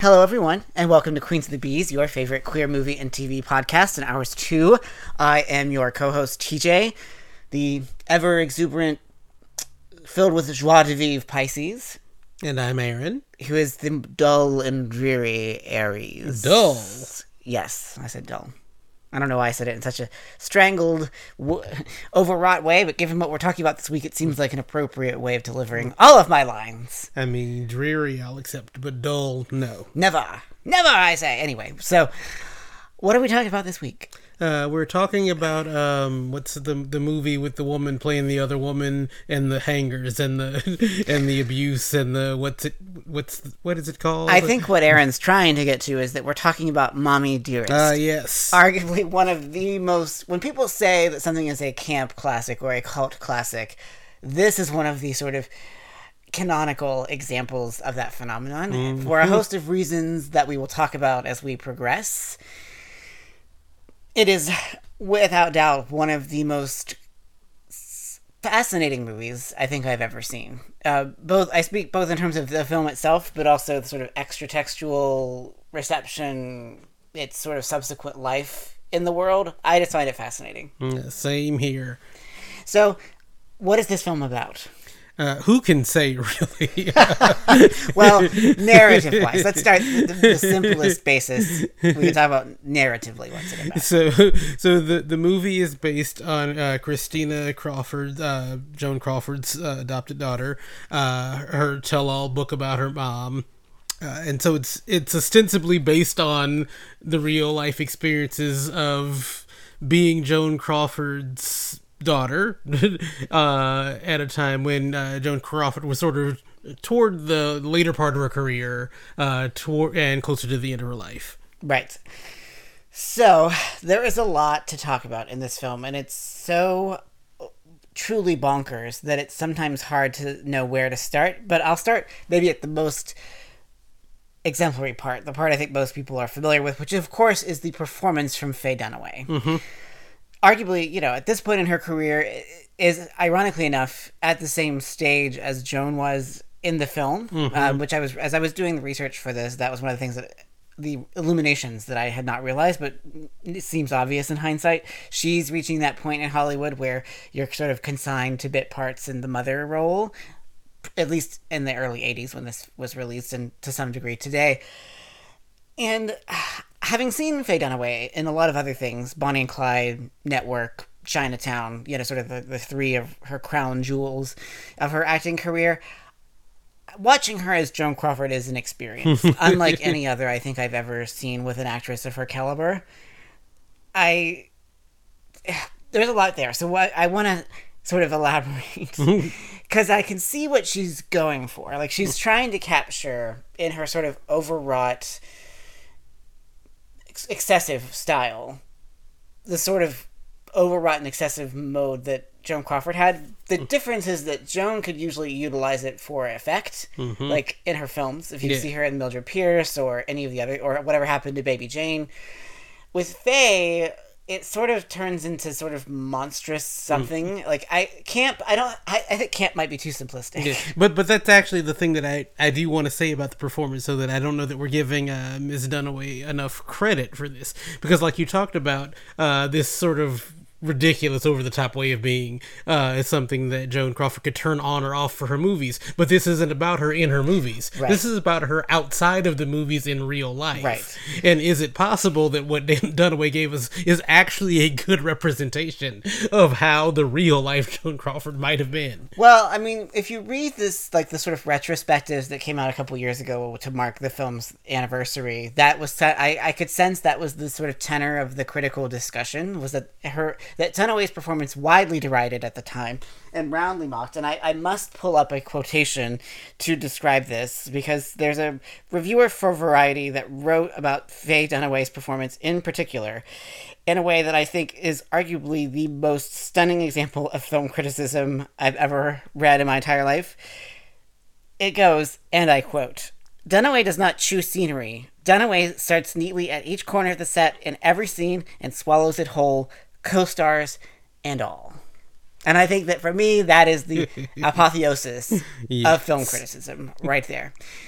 Hello, everyone, and welcome to Queens of the Bees, your favorite queer movie and TV podcast in Hours 2. I am your co-host, TJ, the ever-exuberant, filled with joie de vivre Pisces. And I'm Aaron. Who is the dull and dreary Aries. Dull? Yes, I said dull. I don't know why I said it in such a strangled, overwrought way, but given what we're talking about this week, it seems like an appropriate way of delivering all of my lines. I mean, dreary I'll accept, but dull, no. Never, I say. Anyway, so what are we talking about this week? We're talking about what's the movie with the woman playing the other woman and the hangers and the and the abuse and the what is it called? I think what Aaron's trying to get to is that we're talking about Mommy Dearest. Yes. Arguably one of the most, when people say that something is a camp classic or a cult classic, this is one of the sort of canonical examples of that phenomenon. Mm-hmm. For a host of reasons that we will talk about as we progress. It is, without doubt, one of the most fascinating movies I think I've ever seen. I speak both in terms of the film itself, but also the sort of extra-textual reception, its sort of subsequent life in the world. I just find it fascinating. Same here. So, what is this film about? Who can say, really? Well, narrative-wise, let's start the simplest basis. We can talk about narratively what's it about. So the movie is based on Christina Crawford, Joan Crawford's adopted daughter, her tell-all book about her mom. And so it's ostensibly based on the real-life experiences of being Joan Crawford's daughter at a time when Joan Crawford was sort of toward the later part of her career and closer to the end of her life. Right. So there is a lot to talk about in this film, and it's so truly bonkers that it's sometimes hard to know where to start. But I'll start maybe at the most exemplary part, the part I think most people are familiar with, which of course is the performance from Faye Dunaway. Mm-hmm. Arguably, at this point in her career, is ironically enough at the same stage as Joan was in the film, mm-hmm. Which as I was doing the research for this, that was one of the things the illuminations that I had not realized, but it seems obvious in hindsight. She's reaching that point in Hollywood where you're sort of consigned to bit parts in the mother role, at least in the early 80s when this was released, and to some degree today. And having seen Faye Dunaway in a lot of other things, Bonnie and Clyde, Network, Chinatown, sort of the three of her crown jewels of her acting career, watching her as Joan Crawford is an experience, unlike any other I think I've ever seen with an actress of her caliber. There's a lot there, so I want to sort of elaborate, because I can see what she's going for. Like, she's trying to capture, in her sort of overwrought, excessive style, the sort of overwrought and excessive mode that Joan Crawford had. The difference is that Joan could usually utilize it for effect, mm-hmm. like in her films. If you see her in Mildred Pierce or any of the other, or Whatever Happened to Baby Jane. With Faye, it sort of turns into sort of monstrous something. Mm. Like, I think camp might be too simplistic. Yeah. But that's actually the thing that I do want to say about the performance, so that I don't know that we're giving Ms. Dunaway enough credit for this. Because like you talked about, this sort of ridiculous, over-the-top way of being is something that Joan Crawford could turn on or off for her movies. But this isn't about her in her movies. Right. This is about her outside of the movies in real life. Right. And is it possible that what Dunaway gave us is actually a good representation of how the real-life Joan Crawford might have been? Well, I mean, if you read this, like the sort of retrospectives that came out a couple years ago to mark the film's anniversary, that was I could sense that was the sort of tenor of the critical discussion, was that Dunaway's performance, widely derided at the time and roundly mocked. And I must pull up a quotation to describe this, because there's a reviewer for Variety that wrote about Faye Dunaway's performance in particular in a way that I think is arguably the most stunning example of film criticism I've ever read in my entire life. It goes, and I quote, "Dunaway does not chew scenery. Dunaway starts neatly at each corner of the set in every scene and swallows it whole, co-stars and all." And I think that for me, that is the apotheosis of film criticism right there.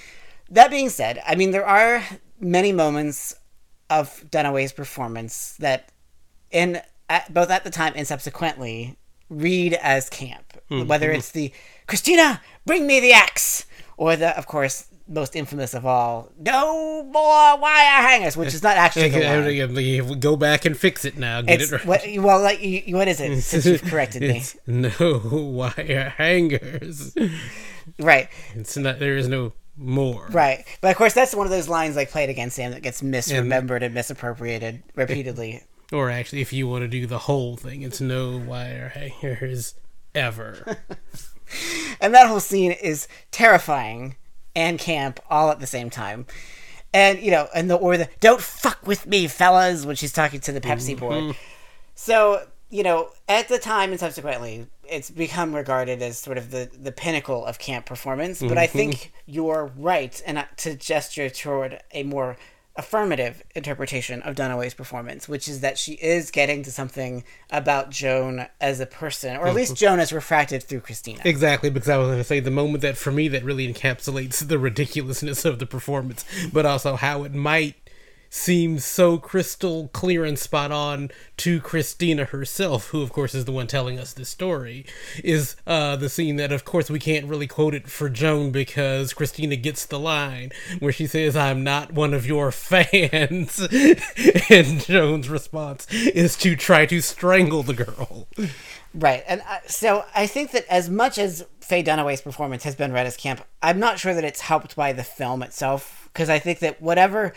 That being said, I mean, there are many moments of Dunaway's performance that, both at the time and subsequently, read as camp. Whether it's the "Christina, bring me the axe," or the, of course, most infamous of all, "No more wire hangers," which is not actually the line. Go back and fix it now. Get it right. What is it? Since you've corrected me, no wire hangers. Right. It's not. There is no more. Right. But of course, that's one of those lines like played against him that gets misremembered and misappropriated repeatedly. Or actually, if you want to do the whole thing, it's no wire hangers ever. And that whole scene is terrifying and camp all at the same time. And, the "don't fuck with me, fellas," when she's talking to the Pepsi board. So, at the time and subsequently, it's become regarded as sort of the pinnacle of camp performance. But I think you're right, and to gesture toward a more affirmative interpretation of Dunaway's performance, which is that she is getting to something about Joan as a person, or at least Joan as refracted through Christina. Exactly, because I was going to say the moment that, for me, that really encapsulates the ridiculousness of the performance, but also how it might seem so crystal clear and spot on to Christina herself, who of course is the one telling us this story, is the scene that, of course, we can't really quote it for Joan because Christina gets the line where she says, "I'm not one of your fans," and Joan's response is to try to strangle the girl. Right, and so I think that as much as Faye Dunaway's performance has been read as camp, I'm not sure that it's helped by the film itself, because I think that whatever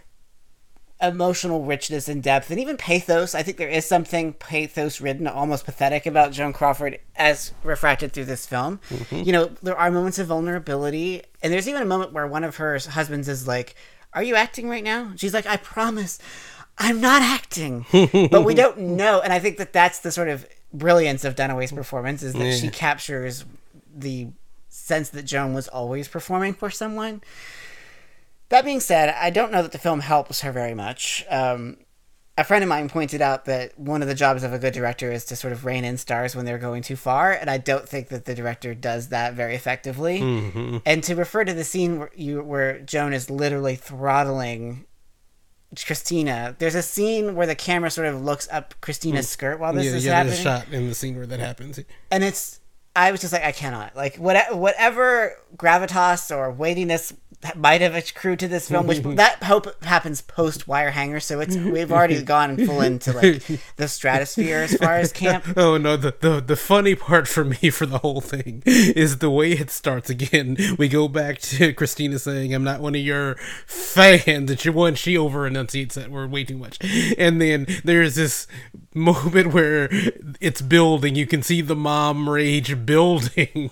emotional richness and depth and even pathos, I think there is something pathos ridden, almost pathetic, about Joan Crawford as refracted through this film. There are moments of vulnerability, and there's even a moment where one of her husbands is like, "Are you acting right now?" She's like, "I promise I'm not acting." But we don't know, and I think that that's the sort of brilliance of Dunaway's performance, is that she captures the sense that Joan was always performing for someone. That being said, I don't know that the film helps her very much. A friend of mine pointed out that one of the jobs of a good director is to sort of rein in stars when they're going too far, and I don't think that the director does that very effectively. And to refer to the scene where Joan is literally throttling Christina, there's a scene where the camera sort of looks up Christina's skirt while this is happening. There's a shot in the scene where that happens. And I was just like, I cannot. Like, whatever gravitas or weightiness might have accrued to this film, which that hope happens post Wire Hanger, so we've already gone full into like the stratosphere as far as camp. Oh no, the funny part for me for the whole thing is the way it starts. Again, we go back to Christina saying, "I'm not one of your fans," that she over enunciates that word way too much, and then there's this moment where it's building. You can see the mom rage building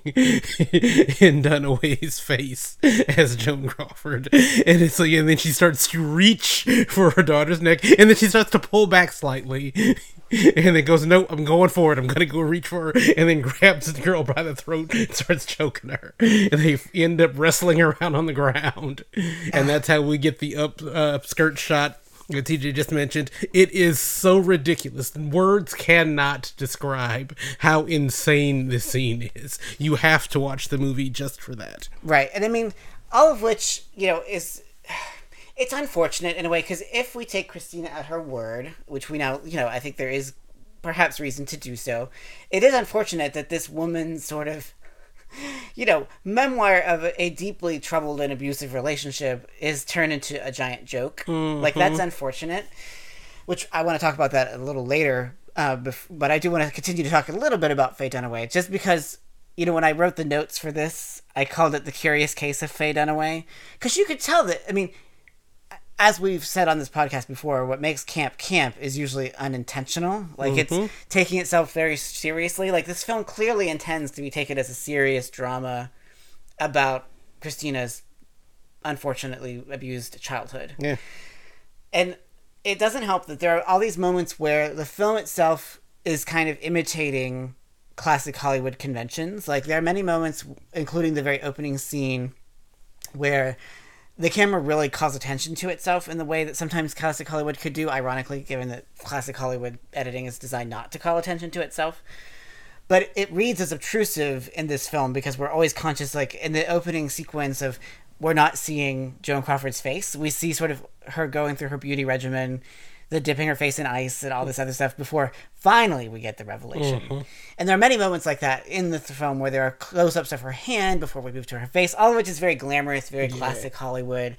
in Dunaway's face as Joan Crawford, and it's like, and then she starts to reach for her daughter's neck, and then she starts to pull back slightly, and then goes, "No, I'm going for it. I'm gonna go reach for her," and then grabs the girl by the throat and starts choking her, and they end up wrestling around on the ground, and that's how we get the up skirt shot that TJ just mentioned. It is so ridiculous. Words cannot describe how insane this scene is. You have to watch the movie just for that. Right, and I mean, all of which, is... It's unfortunate in a way, because if we take Christina at her word, which we now, I think there is perhaps reason to do so, it is unfortunate that this woman's sort of, memoir of a deeply troubled and abusive relationship is turned into a giant joke. Like, that's unfortunate, which I want to talk about that a little later, but I do want to continue to talk a little bit about Faye Dunaway, just because, when I wrote the notes for this, I called it The Curious Case of Faye Dunaway, because you could tell that, as we've said on this podcast before, what makes camp is usually unintentional. Like, it's taking itself very seriously. Like, this film clearly intends to be taken as a serious drama about Christina's unfortunately abused childhood. Yeah. And it doesn't help that there are all these moments where the film itself is kind of imitating classic Hollywood conventions. Like, there are many moments, including the very opening scene, where the camera really calls attention to itself in the way that sometimes classic Hollywood could do, ironically, given that classic Hollywood editing is designed not to call attention to itself. But it reads as obtrusive in this film because we're always conscious, like, in the opening sequence of we're not seeing Joan Crawford's face. We see sort of her going through her beauty regimen, the dipping her face in ice and all this other stuff before finally we get the revelation. Mm-hmm. And there are many moments like that in the film where there are close-ups of her hand before we move to her face, all of which is very glamorous, very classic Hollywood.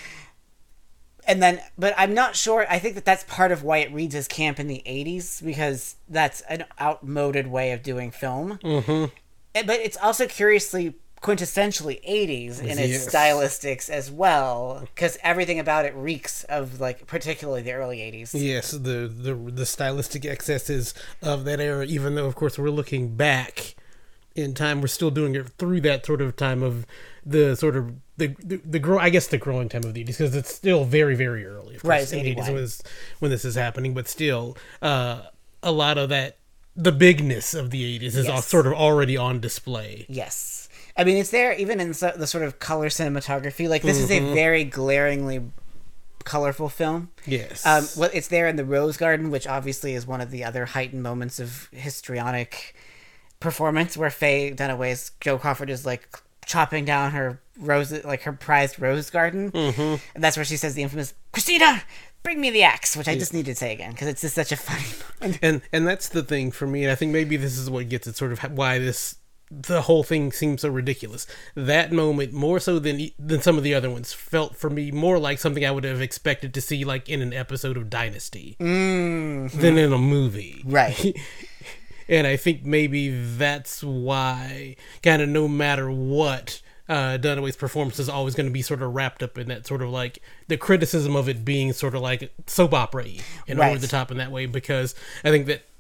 And then, but I'm not sure, I think that that's part of why it reads as camp in the 80s, because that's an outmoded way of doing film. Mm-hmm. But it's also curiously quintessentially 80s in its stylistics as well, because everything about it reeks of, like, particularly the early 80s. Yes, the stylistic excesses of that era, even though, of course, we're looking back in time, we're still doing it through that sort of time of the sort of the growing time of the 80s, because it's still very, very early. Of course, right, in the 80s when this is happening, but still, a lot of that, the bigness of the 80s is all sort of already on display. Yes. I mean, it's there even in the sort of color cinematography. Like, this is a very glaringly colorful film. Yes. Well, it's there in the Rose Garden, which obviously is one of the other heightened moments of histrionic performance, where Faye Dunaway's Joan Crawford is, like, chopping down her rose, like, her prized rose garden. Mm-hmm. And that's where she says the infamous, "Christina, bring me the axe," which I just need to say again, because it's just such a funny moment. And that's the thing for me, and I think maybe this is what gets it, sort of why the whole thing seems so ridiculous. That moment, more so than some of the other ones, felt for me more like something I would have expected to see, like, in an episode of Dynasty than in a movie. Right. And I think maybe that's why, kind of no matter what, Dunaway's performance is always going to be sort of wrapped up in that sort of, like, the criticism of it being sort of like soap opera-y and over the top in that way, because I think that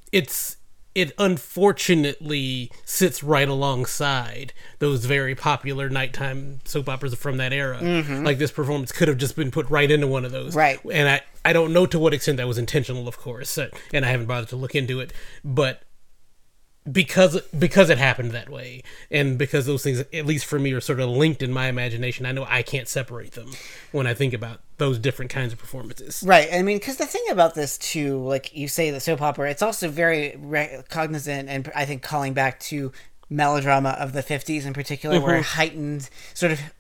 it unfortunately sits right alongside those very popular nighttime soap operas from that era. Mm-hmm. Like, this performance could have just been put right into one of those. Right. And I don't know to what extent that was intentional, of course, and I haven't bothered to look into it, but because it happened that way, and because those things, at least for me, are sort of linked in my imagination, I know I can't separate them when I think about those different kinds of performances. Right. I mean, because the thing about this too, like you say, the soap opera, it's also very cognizant, and I think calling back to melodrama of the 50s in particular, mm-hmm. where heightened, sort of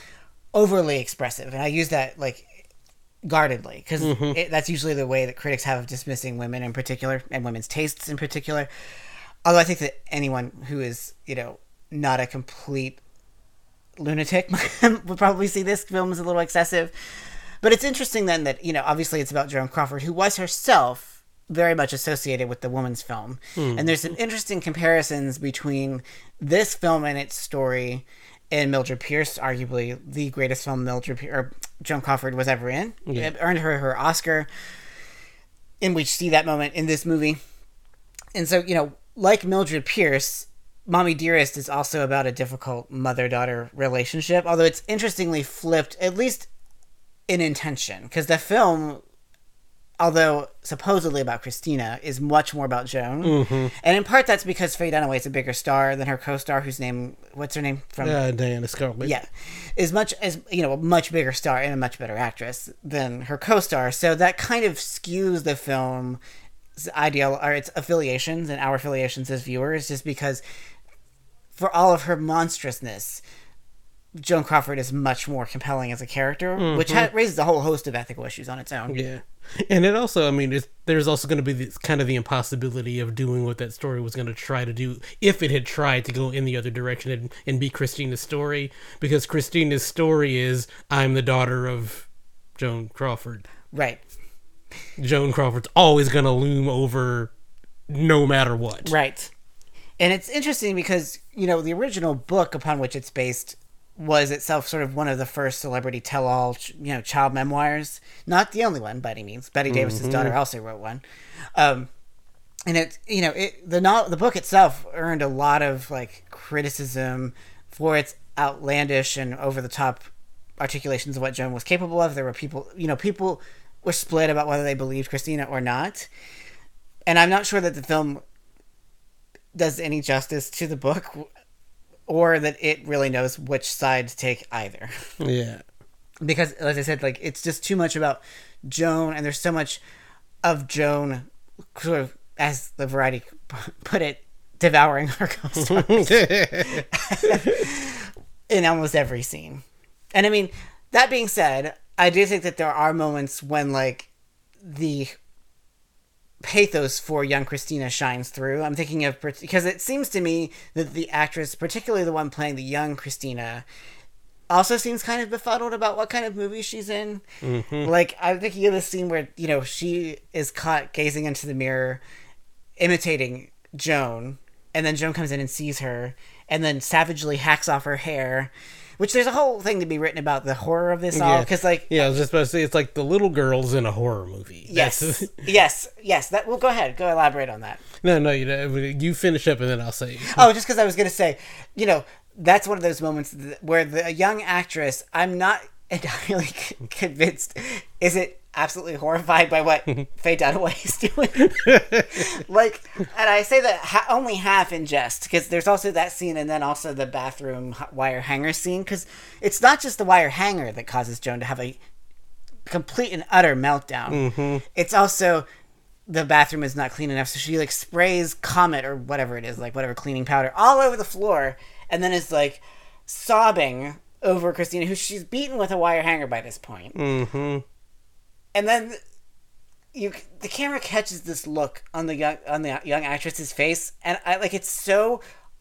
overly expressive, and I use that, like, guardedly, because mm-hmm. that's usually the way that critics have of dismissing women in particular, and women's tastes in particular. Although I think that anyone who is, not a complete lunatic would probably see this film as a little excessive. But it's interesting then that, obviously it's about Joan Crawford, who was herself very much associated with the woman's film. Mm. And there's some interesting comparisons between this film and its story and Mildred Pierce, arguably the greatest film Joan Crawford was ever in. Yeah. It earned her Oscar, and we see that moment in this movie. And so, like Mildred Pierce, Mommy Dearest is also about a difficult mother-daughter relationship, although it's interestingly flipped, at least in intention, because the film, although supposedly about Christina, is much more about Joan. Mm-hmm. And in part that's because Faye Dunaway is a bigger star than her co-star, what's her name? Diana Scarlett. Yeah. Is much as, a much bigger star and a much better actress than her co-star. So that kind of skews the film ideal, or its affiliations and our affiliations as viewers, just because for all of her monstrousness, Joan Crawford is much more compelling as a character, mm-hmm. which raises a whole host of ethical issues on its own. Yeah. And it also, there's also going to be this, kind of the impossibility of doing what that story was going to try to do if it had tried to go in the other direction and be Christina's story, because Christina's story is, I'm the daughter of Joan Crawford. Right. Joan Crawford's always going to loom over no matter what. Right. And it's interesting because, the original book upon which it's based was itself sort of one of the first celebrity tell-all, child memoirs. Not the only one, by any means. Betty Davis's mm-hmm. daughter also wrote one. And the book itself earned a lot of, like, criticism for its outlandish and over-the-top articulations of what Joan was capable of. There were people were split about whether they believed Christina or not. And I'm not sure that the film does any justice to the book, or that it really knows which side to take either. Yeah. Because, as I said, like, it's just too much about Joan, and there's so much of Joan, sort of, as the Variety put it, devouring her co-stars in almost every scene. And I mean, that being said, I do think that there are moments when, like, the pathos for young Christina shines through. I'm thinking of, because it seems to me that the actress, particularly the one playing the young Christina, also seems kind of befuddled about what kind of movie she's in. Mm-hmm. Like, I'm thinking of this scene where, you know, she is caught gazing into the mirror, imitating Joan, and then Joan comes in and sees her, and then savagely hacks off her hair. Which there's a whole thing to be written about the horror of this all, because like... Yeah, I was just about to say, it's like the little girls in a horror movie. Yes, yes. That, well, go ahead. Go elaborate on that. No, you finish up and then I'll say... Oh, just because I was going to say, you know, that's one of those moments where the young actress, I'm not entirely convinced, is it absolutely horrified by what Faye Dunaway is doing. Like, and I say that only half in jest, because there's also that scene and then also the bathroom wire hanger scene, because it's not just the wire hanger that causes Joan to have a complete and utter meltdown. Mm-hmm. It's also the bathroom is not clean enough, so she like sprays Comet or whatever it is, like whatever cleaning powder, all over the floor, and then is like sobbing over Christina, who she's beaten with a wire hanger by this point. Mm-hmm. And then the camera catches this look on the young actress's face, and I like, it's so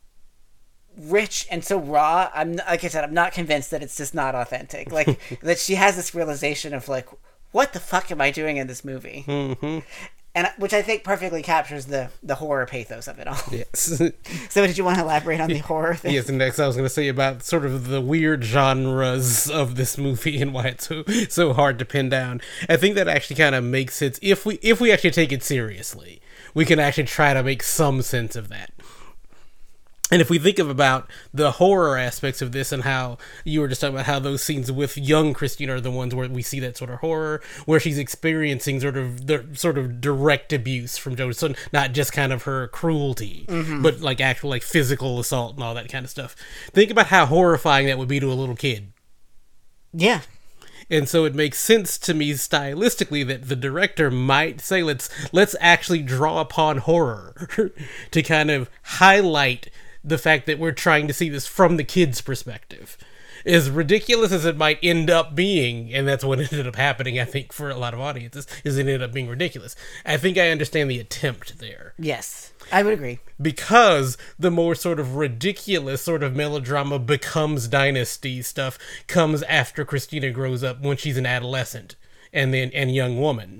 rich and so raw. Like I said, I'm not convinced that it's just not authentic. Like that she has this realization of like, what the fuck am I doing in this movie? Mm-hmm. And which I think perfectly captures the horror pathos of it all. Yes. So did you want to elaborate on the horror thing? Yes, and next I was going to say about sort of the weird genres of this movie and why it's so hard to pin down. I think that actually kind of makes sense. If we actually take it seriously, we can actually try to make some sense of that. And if we think about the horror aspects of this and how you were just talking about how those scenes with young Christina are the ones where we see that sort of horror, where she's experiencing sort of direct abuse from Joan, so not just kind of her cruelty, mm-hmm. but like actual like physical assault and all that kind of stuff. Think about how horrifying that would be to a little kid. Yeah. And so it makes sense to me stylistically that the director might say, let's actually draw upon horror to kind of highlight the fact that we're trying to see this from the kid's perspective. As ridiculous as it might end up being, and that's what ended up happening, I think, for a lot of audiences, is it ended up being ridiculous. I think I understand the attempt there. Yes, I would agree. Because the more sort of ridiculous sort of melodrama becomes Dynasty stuff comes after Christina grows up when she's an adolescent and young woman.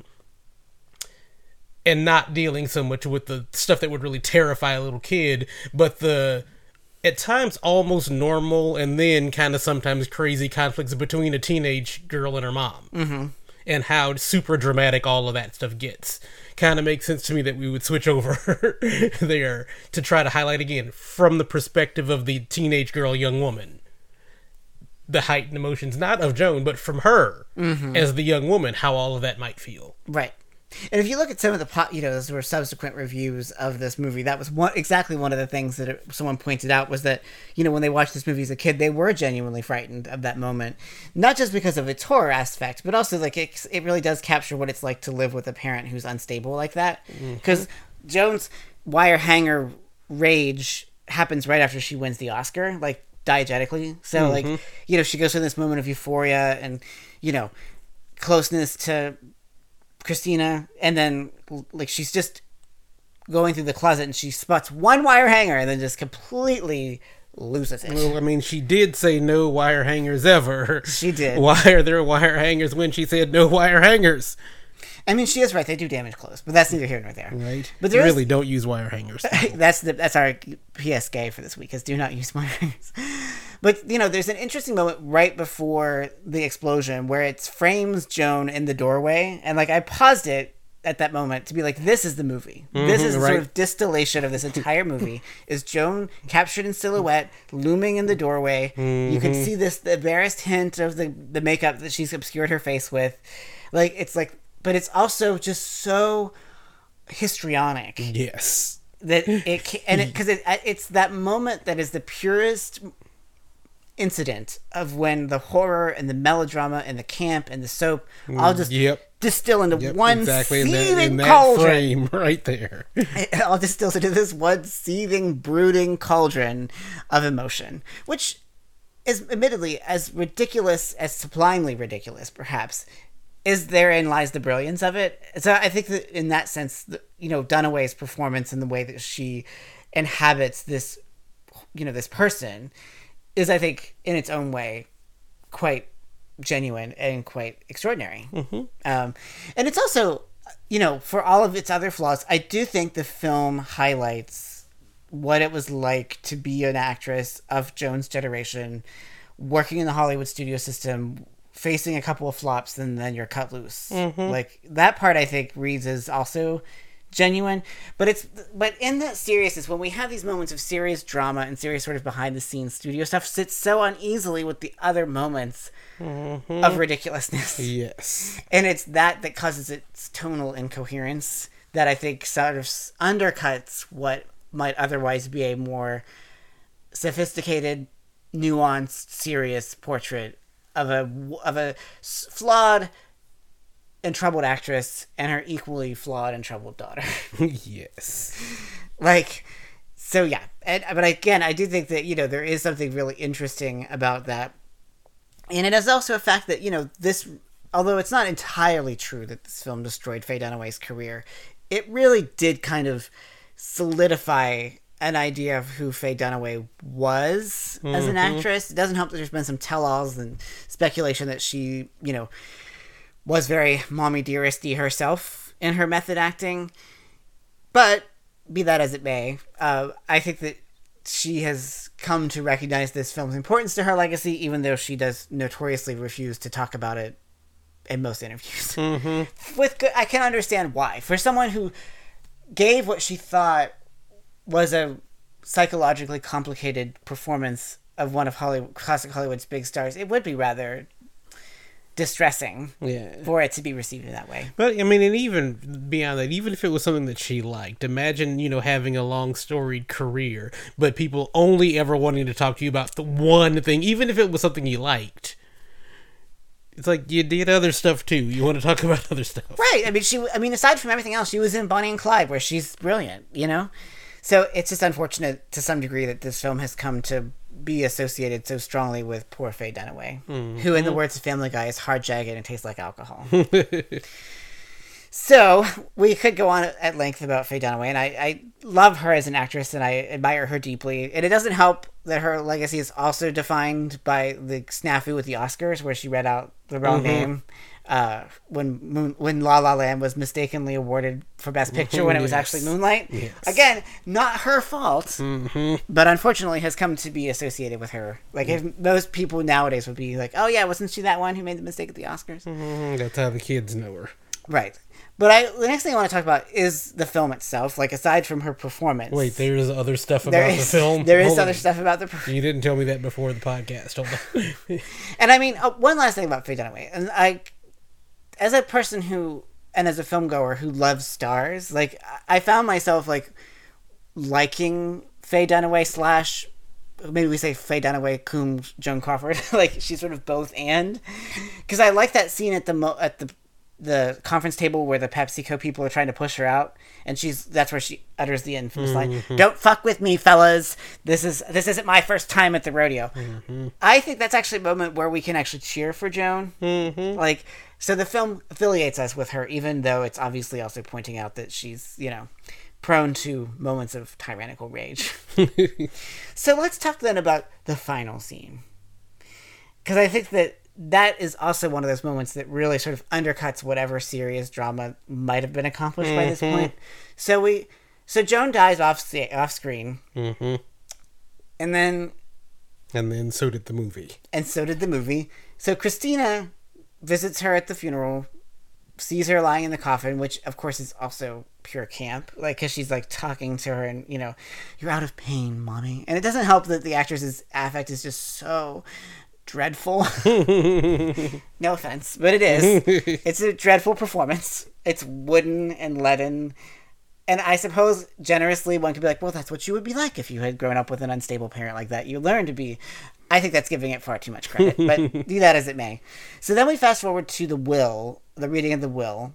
And not dealing so much with the stuff that would really terrify a little kid, but the, at times, almost normal and then kind of sometimes crazy conflicts between a teenage girl and her mom. Mm-hmm. And how super dramatic all of that stuff gets. Kind of makes sense to me that we would switch over there to try to highlight again, from the perspective of the teenage girl, young woman, the heightened emotions, not of Joan, but from her, mm-hmm. as the young woman, how all of that might feel. Right. And if you look at some of the those were subsequent reviews of this movie, that was exactly one of the things that someone pointed out was that, you know, when they watched this movie as a kid, they were genuinely frightened of that moment. Not just because of its horror aspect, but also like it really does capture what it's like to live with a parent who's unstable like that. Because mm-hmm. Joan's wire hanger rage happens right after she wins the Oscar, like diegetically. So mm-hmm. like, you know, she goes through this moment of euphoria and, you know, closeness to Christina, and then like she's just going through the closet and she spots one wire hanger and then just completely loses it. Well, I mean, she did say no wire hangers ever. She did. Why are there wire hangers when she said no wire hangers? I mean, she is right. They do damage clothes, but that's neither here nor there. Right. But there really don't use wire hangers. That's our PS gay for this week, is do not use wire hangers. But, you know, there's an interesting moment right before the explosion where it frames Joan in the doorway. And, like, I paused it at that moment to be like, this is the movie. Mm-hmm, this is the sort of distillation of this entire movie. Is Joan captured in silhouette, looming in the doorway. Mm-hmm. You can see the barest hint of the makeup that she's obscured her face with. Like, it's like, but it's also just so histrionic. Yes. That it's that moment that is the purest incident of when the horror and the melodrama and the camp and the soap all just distill into one seething cauldron. Frame right there. It all distills into this one seething, brooding cauldron of emotion, which is admittedly as ridiculous, as sublimely ridiculous, perhaps, is therein lies the brilliance of it. So I think that in that sense, Dunaway's performance and the way that she inhabits this, this person is, I think, in its own way, quite genuine and quite extraordinary. And it's also, for all of its other flaws, I do think the film highlights what it was like to be an actress of Joan's generation, working in the Hollywood studio system, facing a couple of flops, and then you're cut loose. Like, that part, I think, reads as also genuine. But in that seriousness, when we have these moments of serious drama and serious sort of behind-the-scenes studio stuff, sits so uneasily with the other moments of ridiculousness. Yes. And it's that causes its tonal incoherence that I think sort of undercuts what might otherwise be a more sophisticated, nuanced, serious portrait of a flawed and troubled actress and her equally flawed and troubled daughter. Yes. So yeah. But again, I do think that, there is something really interesting about that. And it is also a fact that, this, although it's not entirely true that this film destroyed Faye Dunaway's career, it really did kind of solidify an idea of who Faye Dunaway was as an actress. It doesn't help that there's been some tell-alls and speculation that she, was very mommy dearisty herself in her method acting. But be that as it may, I think that she has come to recognize this film's importance to her legacy, even though she does notoriously refuse to talk about it in most interviews. I can understand why. For someone who gave what she thought was a psychologically complicated performance of one of classic Hollywood's big stars, it would be rather distressing for it to be received in that way. But, I mean, and even beyond that, even if it was something that she liked, imagine, having a long storied career, but people only ever wanting to talk to you about the one thing, even if it was something you liked. It's like, you did other stuff too. You want to talk about other stuff. Right. I mean, aside from everything else, she was in Bonnie and Clyde, where she's brilliant, So it's just unfortunate to some degree that this film has come to be associated so strongly with poor Faye Dunaway, who, in the words of Family Guy, is hard, jagged, and tastes like alcohol. So we could go on at length about Faye Dunaway, and I love her as an actress, and I admire her deeply. And it doesn't help that her legacy is also defined by the snafu with the Oscars, where she read out the wrong name when La La Land was mistakenly awarded for Best Picture when it was actually Moonlight. Yes. Again, not her fault, but unfortunately has come to be associated with her. Like, if most people nowadays would be like, oh yeah, wasn't she that one who made the mistake at the Oscars? That's how the kids know her. Right. But the next thing I want to talk about is the film itself, like, aside from her performance. Wait, there's other stuff about the film? There is other stuff about the performance. You didn't tell me that before the podcast. Hold on. And I mean, one last thing about Faye Dunaway. And as a person and as a film goer who loves stars, like, I found myself, like, liking Faye Dunaway / maybe we say Faye Dunaway cum Joan Crawford. Like, she's sort of both and. Because I like that scene at the conference table where the PepsiCo people are trying to push her out, and that's where she utters the infamous line, "Don't fuck with me, fellas. This isn't my first time at the rodeo." I think that's actually a moment where we can actually cheer for Joan. Like, so the film affiliates us with her, even though it's obviously also pointing out that she's, prone to moments of tyrannical rage. So let's talk then about the final scene, because I think that is also one of those moments that really sort of undercuts whatever serious drama might have been accomplished by this point. So Joan dies off screen, and then so did the movie. And so did the movie. So Christina visits her at the funeral, sees her lying in the coffin, which of course is also pure camp, like, because she's like talking to her and, "You're out of pain, mommy." And it doesn't help that the actress's affect is just so dreadful. No offense, but it is. It's a dreadful performance. It's wooden and leaden. And I suppose generously one could be like, well, that's what you would be like if you had grown up with an unstable parent like that. You learn to be. I think that's giving it far too much credit, but be that as it may. So then we fast forward to the reading of the will,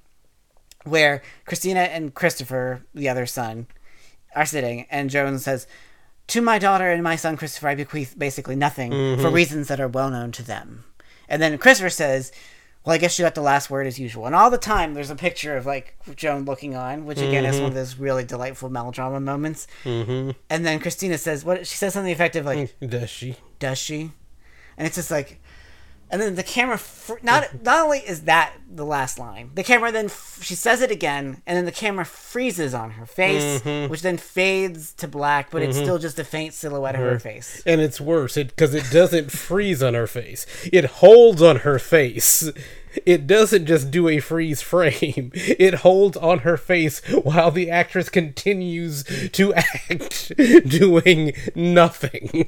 where Christina and Christopher, the other son, are sitting, and Joan says, to my daughter and my son Christopher, I bequeath basically nothing for reasons that are well known to them. And then Christopher says, well, I guess you got the last word as usual. And all the time, there's a picture of, like, Joan looking on, which, again, is one of those really delightful melodrama moments. And then Christina says, she says something effective, like, Does she? Does she? And it's just like... And then the camera... Not only is that the last line, the camera then... she says it again, and then the camera freezes on her face, which then fades to black, but it's still just a faint silhouette of her face. And it's worse, because it doesn't freeze on her face. It holds on her face. It doesn't just do a freeze frame. It holds on her face while the actress continues to act, doing nothing.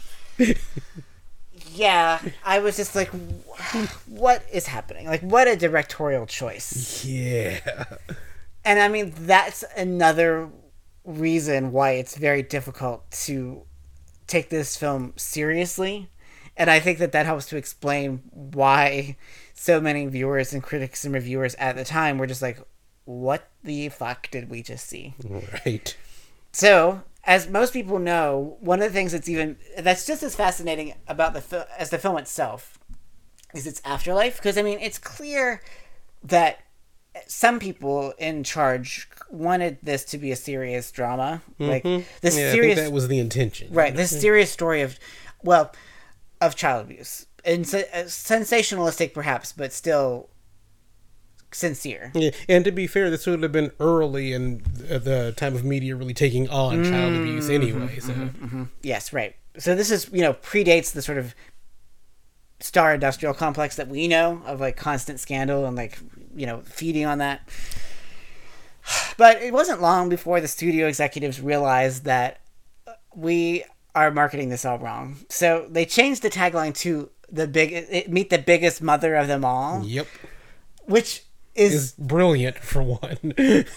Yeah, I was just like, what is happening? Like, what a directorial choice. Yeah. And I mean, that's another reason why it's very difficult to take this film seriously. And I think that helps to explain why so many viewers and critics and reviewers at the time were just like, what the fuck did we just see? Right. So... as most people know, one of the things that's just as fascinating about as the film itself is its afterlife. Because, I mean, it's clear that some people in charge wanted this to be a serious drama. Like, this serious... I think that was the intention. Right, this serious story of child abuse. And sensationalistic, perhaps, but still... sincere. Yeah, and to be fair, this would have been early in the time of media really taking on child abuse anyway. So. Yes, right. So this is, predates the sort of star industrial complex that we know of, like, constant scandal and, like, feeding on that. But it wasn't long before the studio executives realized that we are marketing this all wrong. So they changed the tagline to meet the biggest mother of them all. Yep. Which is brilliant for one.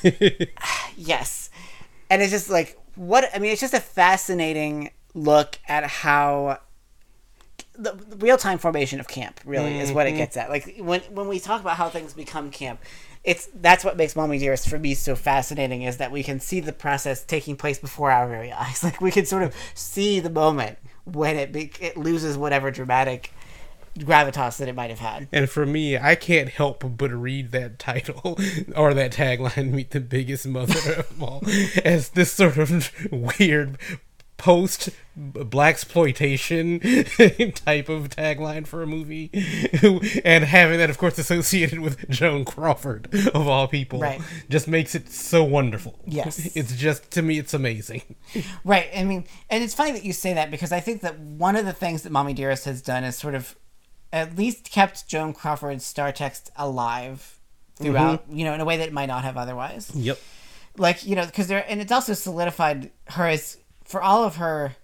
Yes. And it's just like, it's just a fascinating look at how the real-time formation of camp really is what it gets at. Like, when we talk about how things become camp, that's what makes Mommy Dearest for me so fascinating, is that we can see the process taking place before our very eyes. Like, we can sort of see the moment when it loses whatever dramatic gravitas that it might have had. And for me, I can't help but read that title or that tagline, "Meet the Biggest Mother of Them All," as this sort of weird post blaxploitation type of tagline for a movie, and having that, of course, associated with Joan Crawford of all people, right, just makes it so wonderful. Yes, it's just, to me, it's amazing. Right. I mean, and it's funny that you say that, because I think that one of the things that Mommy Dearest has done is sort of at least kept Joan Crawford's star text alive throughout, in a way that it might not have otherwise. Yep. Like, because and it's also solidified her as, for all of her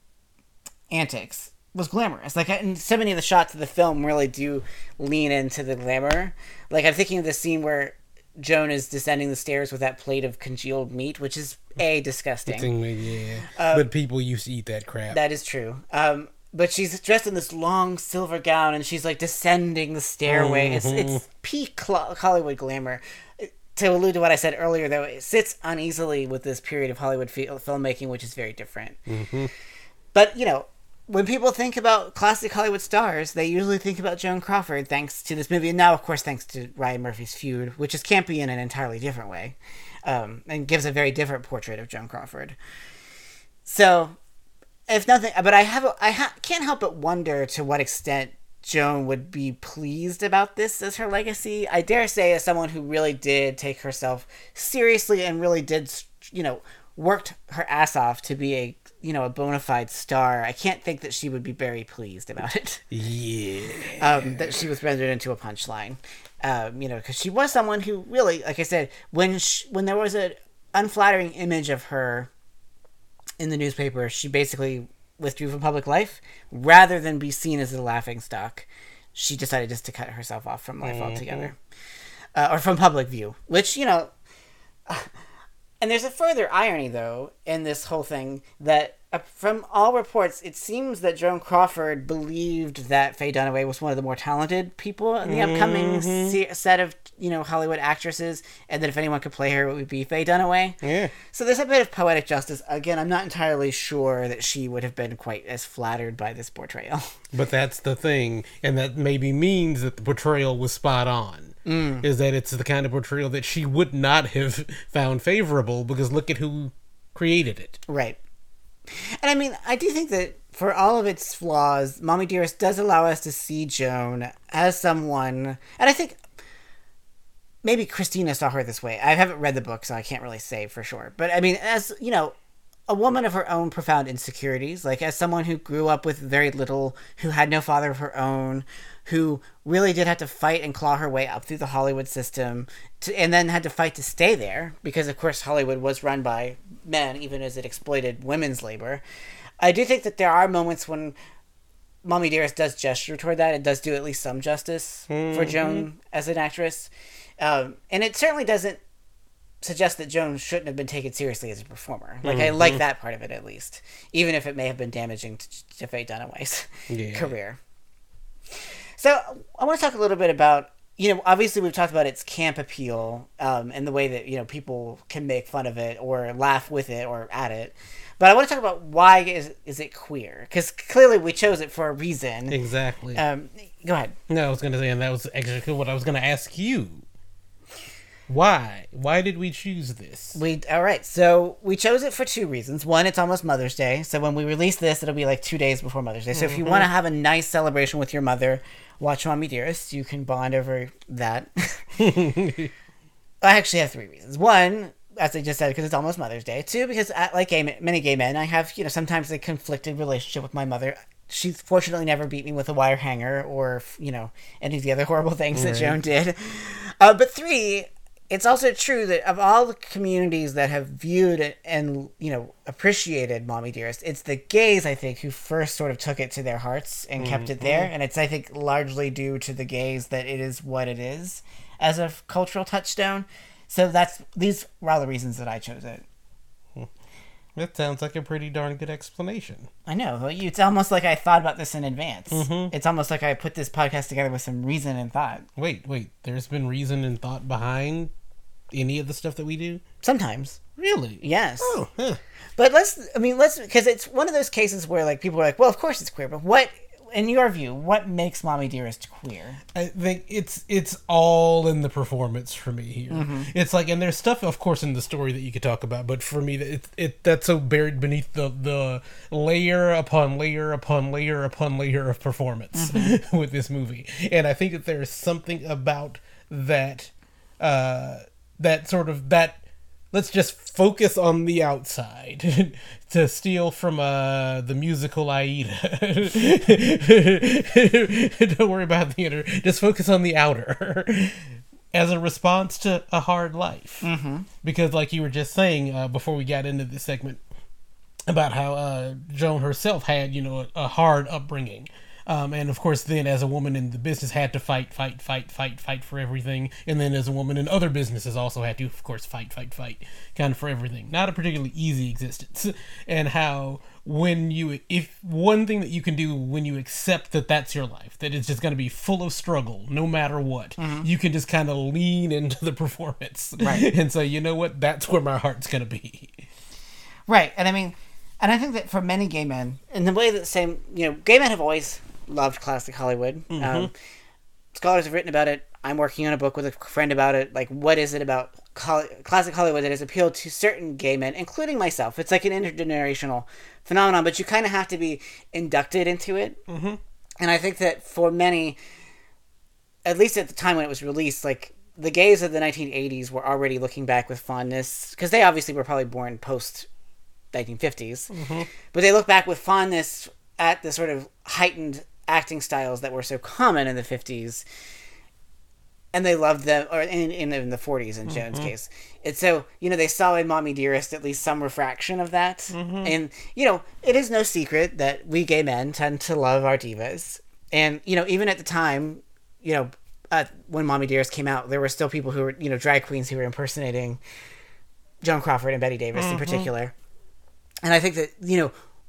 antics, was glamorous. Like, and so many of the shots of the film really do lean into the glamour. Like, I'm thinking of the scene where Joan is descending the stairs with that plate of congealed meat, which is disgusting. Yeah. But people used to eat that crap. That is true. But she's dressed in this long silver gown, and she's, like, descending the stairway. It's peak Hollywood glamour. To allude to what I said earlier, though, it sits uneasily with this period of Hollywood filmmaking, which is very different. But, when people think about classic Hollywood stars, they usually think about Joan Crawford, thanks to this movie. And now, of course, thanks to Ryan Murphy's Feud, which is campy in an entirely different way, and gives a very different portrait of Joan Crawford. So... if nothing, but I can't help but wonder to what extent Joan would be pleased about this as her legacy. I dare say, as someone who really did take herself seriously and really did, worked her ass off to be a bona fide star, I can't think that she would be very pleased about it. Yeah. That she was rendered into a punchline. Because she was someone who really, like I said, when there was an unflattering image of her in the newspaper, she basically withdrew from public life. Rather than be seen as a laughingstock, she decided just to cut herself off from life altogether. Or from public view. Which, and there's a further irony, though, in this whole thing, that From all reports, it seems that Joan Crawford believed that Faye Dunaway was one of the more talented people in the upcoming set of, Hollywood actresses, and that if anyone could play her, it would be Faye Dunaway. Yeah. So there's a bit of poetic justice. Again, I'm not entirely sure that she would have been quite as flattered by this portrayal. But that's the thing, and that maybe means that the portrayal was spot on. Is that it's the kind of portrayal that she would not have found favorable, because look at who created it. Right. And I mean, I do think that for all of its flaws, Mommy Dearest does allow us to see Joan as someone, and I think maybe Christina saw her this way. I haven't read the book, so I can't really say for sure. But I mean, as, a woman of her own profound insecurities, like as someone who grew up with very little, who had no father of her own, who really did have to fight and claw her way up through the Hollywood system, and then had to fight to stay there, because of course Hollywood was run by men, even as it exploited women's labor. I do think that there are moments when Mommy Dearest does gesture toward that. It does do at least some justice for Joan as an actress. And it certainly doesn't suggest that Joan shouldn't have been taken seriously as a performer. Like, I like that part of it, at least, even if it may have been damaging to Faye Dunaway's career. So I want to talk a little bit about, obviously we've talked about its camp appeal, and the way that, people can make fun of it or laugh with it or at it. But I want to talk about why is it queer? Because clearly we chose it for a reason. Exactly. Go ahead. No, I was going to say, and that was actually what I was going to ask you. Why? Why did we choose this? All right, so we chose it for two reasons. One, it's almost Mother's Day, so when we release this, it'll be like 2 days before Mother's Day. So if you want to have a nice celebration with your mother, watch Mommy Dearest. You can bond over that. I actually have 3 reasons. One, as I just said, because it's almost Mother's Day. 2, because like many gay men, I have sometimes a conflicted relationship with my mother. She's fortunately never beat me with a wire hanger or any of the other horrible things that Joan did. But 3. It's also true that of all the communities that have viewed and, appreciated Mommy Dearest, it's the gays, I think, who first sort of took it to their hearts and kept it there. And it's, I think, largely due to the gays that it is what it is as a cultural touchstone. So these were all the reasons that I chose it. That sounds like a pretty darn good explanation. I know. It's almost like I thought about this in advance. It's almost like I put this podcast together with some reason and thought. Wait. There's been reason and thought behind any of the stuff that we do? Sometimes. Really? Yes. Oh, huh. But let's, because it's one of those cases where, like, people are like, well, of course it's queer, but what, in your view, what makes Mommy Dearest queer? I think it's all in the performance for me here. It's like, and there's stuff, of course, in the story that you could talk about, but for me, that's so buried beneath the layer upon layer upon layer upon layer of performance with this movie. And I think that there's something about that, let's just focus on the outside to steal from the musical Aida. Don't worry about the inner, just focus on the outer as a response to a hard life. Because like you were just saying before we got into this segment about how Joan herself had, a hard upbringing. And of course, then as a woman in the business had to fight for everything. And then as a woman in other businesses also had to, of course, fight kind of for everything. Not a particularly easy existence. And how if one thing that you can do when you accept that that's your life, that it's just going to be full of struggle, no matter what, you can just kind of lean into the performance. Right. And say, you know what, that's where my heart's going to be. Right. And I think that for many gay men, in the way that gay men have always loved classic Hollywood. Scholars have written about it. I'm working on a book with a friend about it. Like, what is it about classic Hollywood that has appealed to certain gay men, including myself? It's like an intergenerational phenomenon, but you kind of have to be inducted into it. And I think that for many, at least at the time when it was released, like, the gays of the 1980s were already looking back with fondness, because they obviously were probably born post 1950s, but they look back with fondness at the sort of heightened acting styles that were so common in the 50s, and they loved them, or in the 40s in Joan's case. And so, they saw in Mommy Dearest at least some refraction of that. And, it is no secret that we gay men tend to love our divas. And, even at the time, when Mommy Dearest came out, there were still people who were, drag queens who were impersonating Joan Crawford and Bette Davis in particular. And I think that,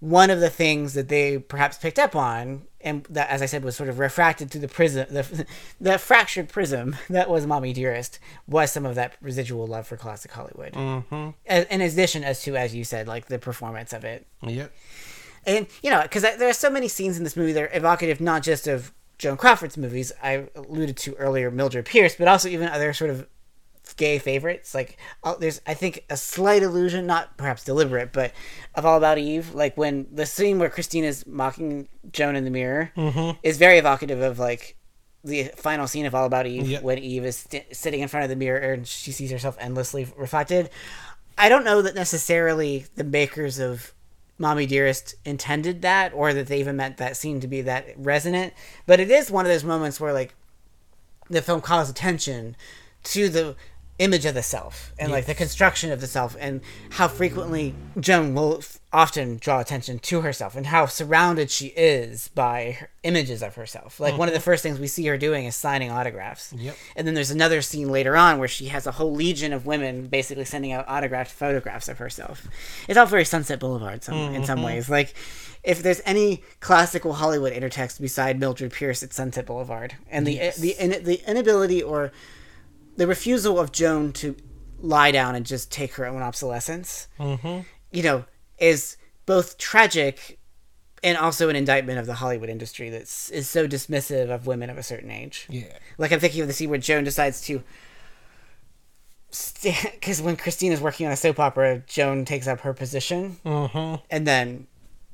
one of the things that they perhaps picked up on, and that, as I said, was sort of refracted through the prism, the fractured prism that was Mommy Dearest, was some of that residual love for classic Hollywood. Mm-hmm. In addition, as you said, like the performance of it. Yep. And, because there are so many scenes in this movie that are evocative not just of Joan Crawford's movies, I alluded to earlier Mildred Pierce, but also even other sort of gay favorites. Like, there's, I think, a slight allusion, not perhaps deliberate, but of All About Eve. Like, when the scene where Christina's mocking Joan in the mirror is very evocative of, like, the final scene of All About Eve, when Eve is sitting in front of the mirror and she sees herself endlessly reflected. I don't know that necessarily the makers of Mommy Dearest intended that, or that they even meant that scene to be that resonant, but it is one of those moments where, like, the film calls attention to the image of the self and like the construction of the self, and how frequently Joan will often draw attention to herself and how surrounded she is by images of herself. Like one of the first things we see her doing is signing autographs. And then there's another scene later on where she has a whole legion of women basically sending out autographed photographs of herself. It's all very Sunset Boulevard in some ways. Like, if there's any classical Hollywood intertext beside Mildred Pierce, it's Sunset Boulevard. And the inability or the refusal of Joan to lie down and just take her own obsolescence, is both tragic and also an indictment of the Hollywood industry that is so dismissive of women of a certain age. Like, I'm thinking of the scene where Joan decides to... Because when Christina's working on a soap opera, Joan takes up her position. And then...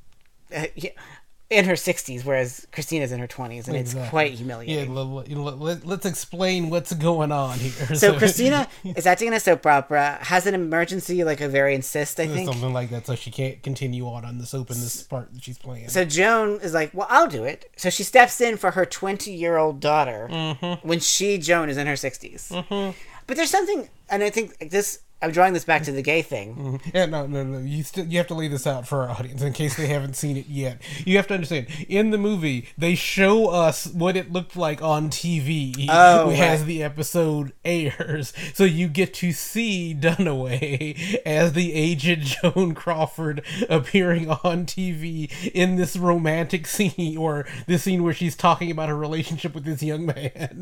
in her 60s, whereas Christina's in her 20s, and it's quite humiliating. Let's explain what's going on here. So Christina is acting in a soap opera, has an emergency, like ovarian cyst, I think. Something like that, so she can't continue on the soap in this part that she's playing. So Joan is like, well, I'll do it. So she steps in for her 20-year-old daughter when Joan, is in her 60s. But there's something, and I think this... I'm drawing this back to the gay thing. Yeah, no. You have to lay this out for our audience in case they haven't seen it yet. You have to understand, in the movie, they show us what it looked like on TV as the episode airs. So you get to see Dunaway as the aged Joan Crawford appearing on TV in this romantic scene, or this scene where she's talking about her relationship with this young man.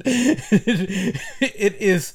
It is...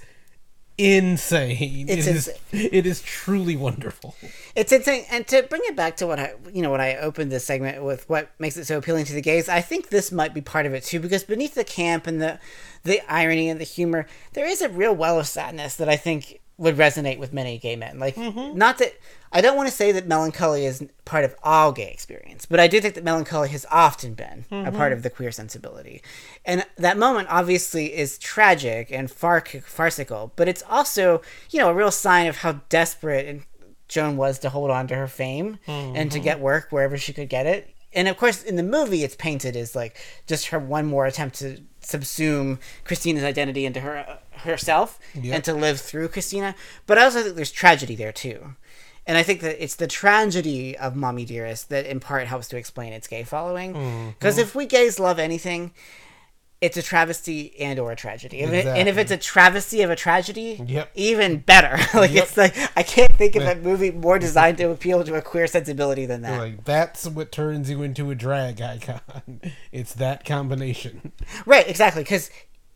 insane. It is truly wonderful. It's insane. And to bring it back to what I opened this segment with, what makes it so appealing to the gays, I think this might be part of it too, because beneath the camp and the irony and the humor, there is a real well of sadness that I think would resonate with many gay men. Like, not that I don't want to say that melancholy is part of all gay experience, but I do think that melancholy has often been a part of the queer sensibility. And that moment obviously is tragic and farcical, but it's also, a real sign of how desperate Joan was to hold on to her fame and to get work wherever she could get it. And of course, in the movie, it's painted as like just her one more attempt to subsume Christina's identity into herself and to live through Christina. But I also think there's tragedy there too. And I think that it's the tragedy of Mommy Dearest that in part helps to explain its gay following. Because if we gays love anything, it's a travesty and or a tragedy. And if it's a travesty of a tragedy, even better. It's like, I can't think of a movie more designed to appeal to a queer sensibility than that. Like, that's what turns you into a drag icon. It's that combination. Right, exactly. Because,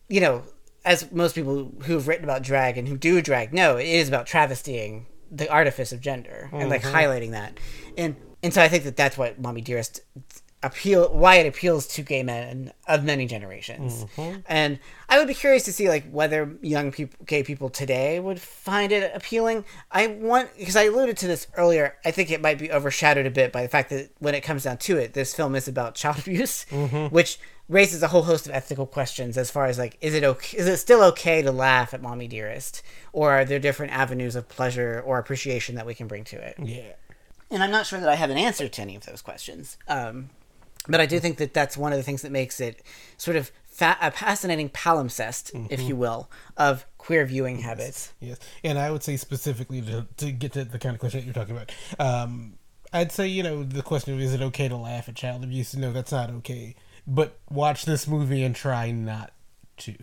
as most people who've written about drag and who do drag know, it is about travestying the artifice of gender and like highlighting that. And so I think that that's what Mommy Dearest why it appeals to gay men of many generations. And I would be curious to see like whether gay people today would find it appealing. Because I alluded to this earlier, I think it might be overshadowed a bit by the fact that when it comes down to it, this film is about child abuse, which raises a whole host of ethical questions as far as like, is it still okay to laugh at Mommy Dearest, or are there different avenues of pleasure or appreciation that we can bring to it? And I'm not sure that I have an answer to any of those questions. But I do think that that's one of the things that makes it sort of a fascinating palimpsest, if you will, of queer viewing habits. Yes, and I would say specifically to get to the kind of question that you're talking about, I'd say, the question of is it okay to laugh at child abuse? No, that's not okay. But watch this movie and try not to.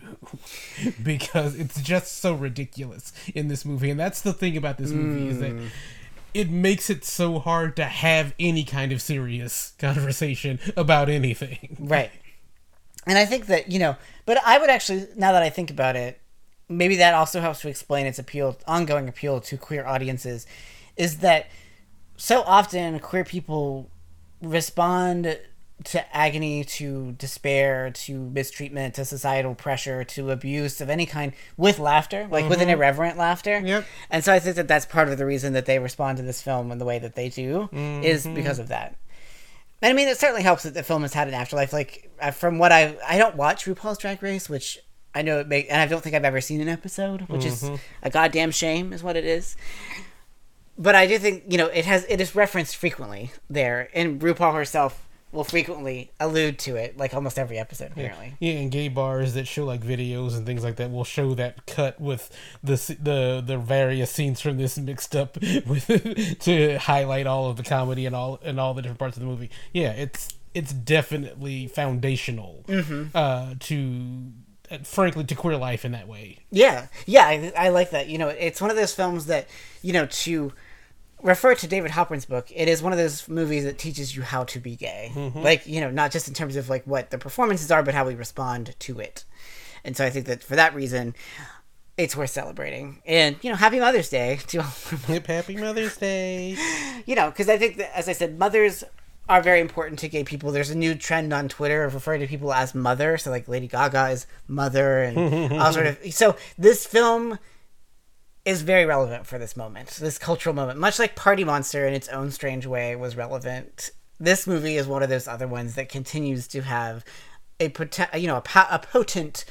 Because it's just so ridiculous in this movie. And that's the thing about this movie is that it makes it so hard to have any kind of serious conversation about anything. Right. And I think that, but I would actually, now that I think about it, maybe that also helps to explain its ongoing appeal to queer audiences, is that so often queer people respond to agony, to despair, to mistreatment, to societal pressure, to abuse of any kind with laughter, like with an irreverent laughter. Yep. And so I think that that's part of the reason that they respond to this film in the way that they do, is because of that. And I mean, it certainly helps that the film has had an afterlife. Like, from what I don't watch RuPaul's Drag Race, which I know and I don't think I've ever seen an episode, which is a goddamn shame, is what it is. But I do think, it is referenced frequently there, and RuPaul herself will frequently allude to it, like almost every episode, apparently. Yeah, and gay bars that show like videos and things like that will show that cut with the various scenes from this mixed up with to highlight all of the comedy and all the different parts of the movie. Yeah, it's definitely foundational to frankly to queer life in that way. Yeah, I like that. It's one of those films that to refer to David Halpern's book, it is one of those movies that teaches you how to be gay. Like, not just in terms of like what the performances are, but how we respond to it. And so I think that for that reason, it's worth celebrating. And, happy Mother's Day to all. Hip happy Mother's Day. Because I think that, as I said, mothers are very important to gay people. There's a new trend on Twitter of referring to people as mother. So like Lady Gaga is mother and all sort of. So this film is very relevant for this moment, this cultural moment. Much like Party Monster in its own strange way was relevant, this movie is one of those other ones that continues to have a potent.